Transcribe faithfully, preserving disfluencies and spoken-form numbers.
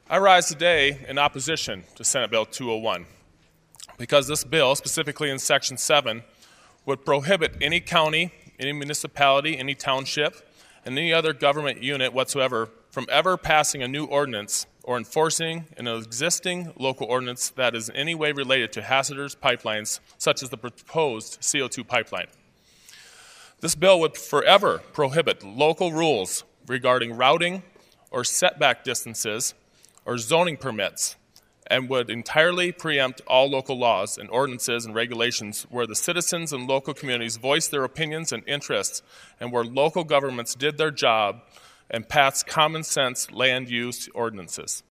I rise today in opposition to Senate Bill two oh one because this bill, specifically in Section seven, would prohibit any county, any municipality, any township, and any other government unit whatsoever from ever passing a new ordinance or enforcing an existing local ordinance that is in any way related to hazardous pipelines, such as the proposed C O two pipeline. This bill would forever prohibit local rules regarding routing or setback distances or zoning permits, and would entirely preempt all local laws and ordinances and regulations where the citizens and local communities voiced their opinions and interests, and where local governments did their job and passed common sense land use ordinances.